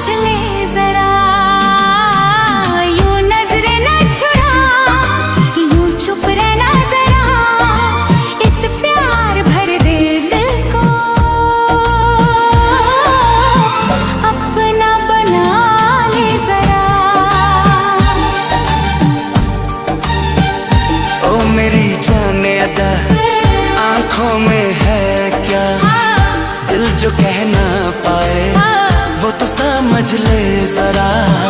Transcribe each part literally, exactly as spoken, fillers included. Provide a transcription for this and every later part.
समझ ले जरा, यूं नजरें न चुरा, यूं चुप रहना जरा, इस प्यार भर दे दिल को अपना बना ले जरा। ओ मेरी जाने अदा, आंखों में है क्या, दिल जो कह ना पाए वो तो समझ ले जरा।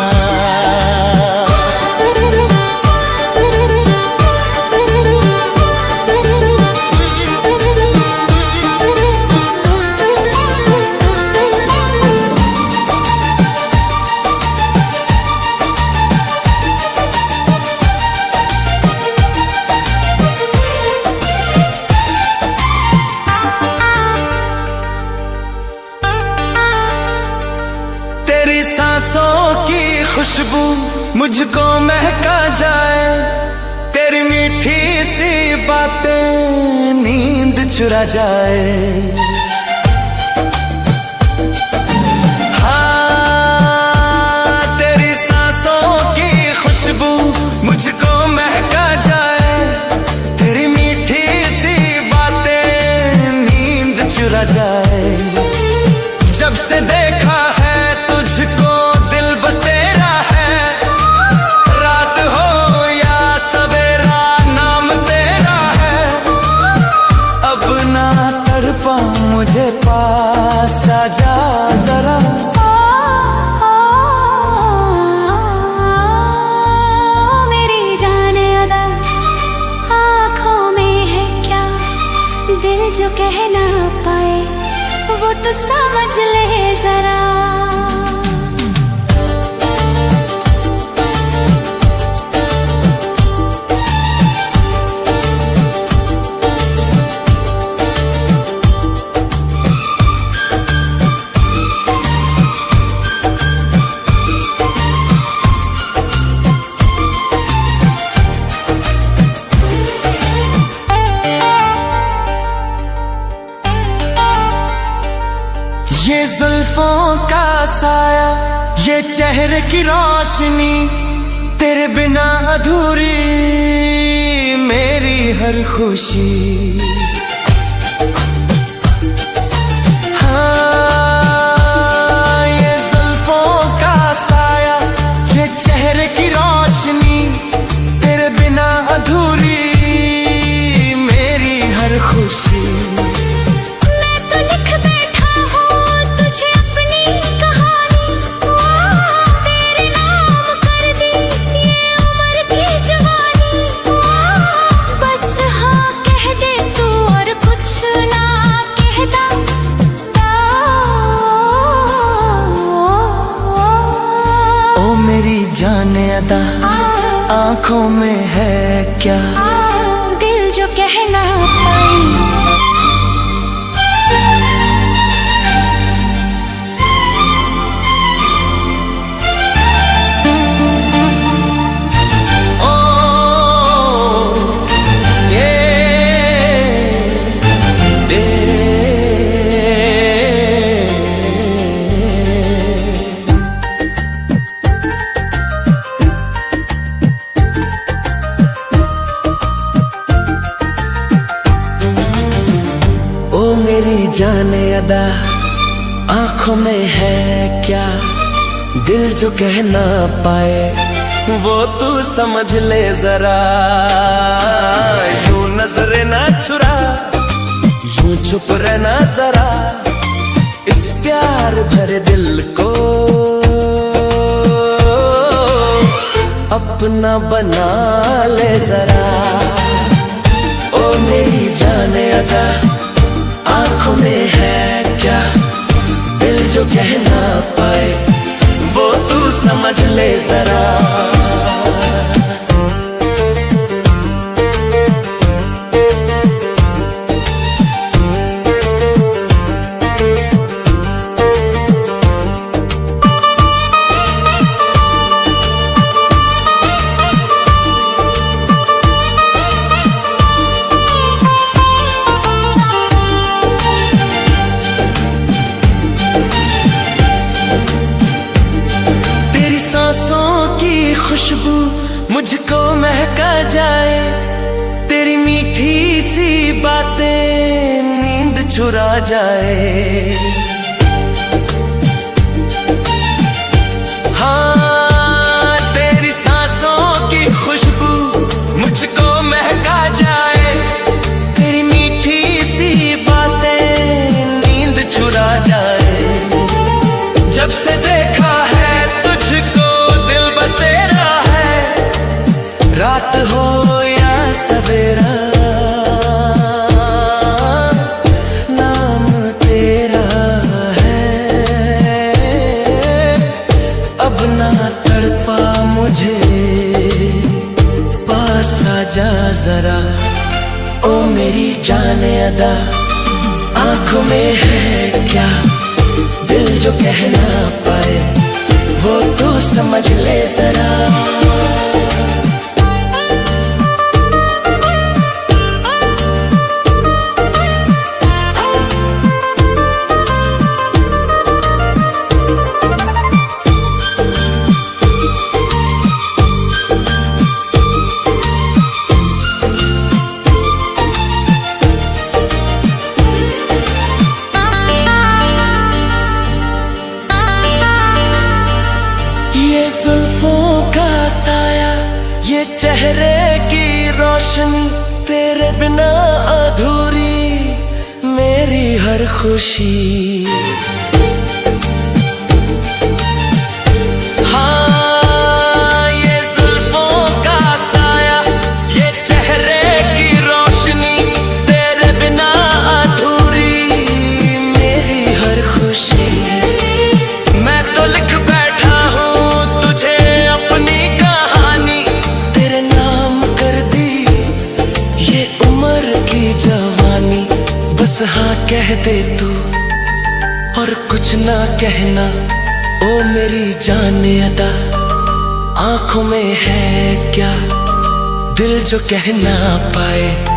तेरी सांसों की खुशबू मुझको महका जाए, तेरी मीठी सी बातें नींद चुरा जाए। हाँ, तेरी सांसों की खुशबू मुझको महका जाए, तेरी मीठी सी बातें नींद चुरा जाए। जब से देखा है तुझको दिल बस तेरा है, रात हो या सवेरा नाम तेरा है। अब ना तड़पा मुझे पास आजा जरा। मेरी जाने अदा, आँखों में है क्या, दिल जो कह ना पाए वो तो समझ ले जरा। ये जुल्फों का साया, ये चेहरे की रोशनी, तेरे बिना अधूरी मेरी हर खुशी। हाँ, ये जुल्फों का साया, ये चेहरे की रोशनी, तेरे बिना अधूरी मेरी हर खुशी। मेरी जाने अदा, आंखों में है क्या, दिल जो कह ना पाए। मेरी जाने अदा, आंखों में है क्या, दिल जो कह ना पाए वो तू समझ ले जरा। यूं नजरें ना चुरा, यूं चुप रहना जरा, इस प्यार भरे दिल को अपना बना ले जरा। ओ मेरी जाने अदा, आंखों में है क्या, दिल जो कह ना पाए वो तू समझ ले जरा। जाए, तेरी मीठी सी बातें नींद चुरा जाए। हाँ, तेरी सांसों की खुशबू मुझको महका जाए, तेरी मीठी सी बातें नींद चुरा जाए। जब से देखा है तुझको दिल बस तेरा है, रात हो या सवेरा नाम तेरा है। अब ना तड़पा मुझे, पास आ जा जरा, ओ मेरी जाने अदा। आंखों में है क्या दिल जो कह ना पाए, वो तू समझ ले जरा। ये चेहरे की रोशनी, तेरे बिना अधूरी मेरी हर खुशी। हाँ, ये जुल्फों का साया, ये चेहरे की रोशनी, तेरे बिना अधूरी मेरी हर खुशी। मैं तो लिख बैठा हूँ तुझे अपनी कहानी, तेरे नाम कर दी ये उम्र की जवानी। बस हाँ कह दे तू और कुछ ना कहना, ओ मेरी जाने अदा। आंखों में है क्या दिल जो कह ना पाए,